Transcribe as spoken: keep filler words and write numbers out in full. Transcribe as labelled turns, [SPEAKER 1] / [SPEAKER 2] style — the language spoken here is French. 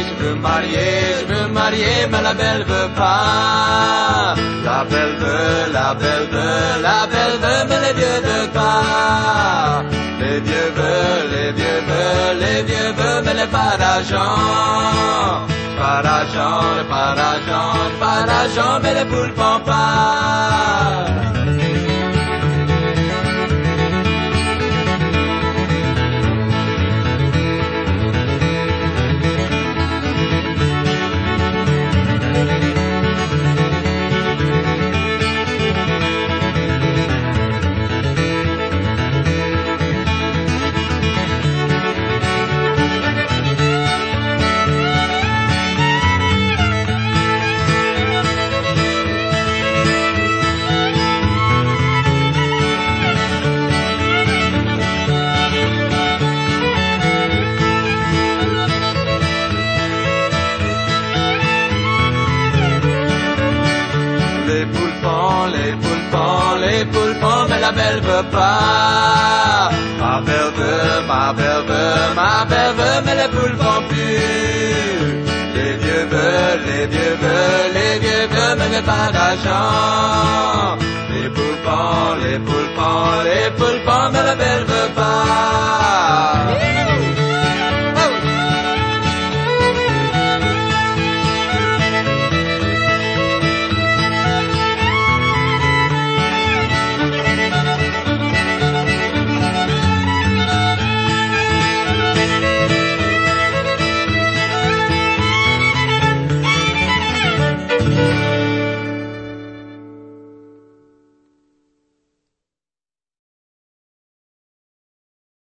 [SPEAKER 1] je veux marier, je veux marier, mais la belle veut pas. La belle veut, la belle veut, la belle veut, mais les vieux veulent pas. Les vieux veulent, les vieux veulent, les vieux veulent, mais les pas d'argent. Pas d'argent, pas d'argent, pas d'argent, mais les poules font pas. Les poules font, les poules font, les poules font, mais la belle veut pas. Ma belle veut, ma belle veut, ma belle veut, mais les poules font plus. Les vieux veulent, les vieux veulent, les vieux veulent, mais pas d'argent. Les poules font,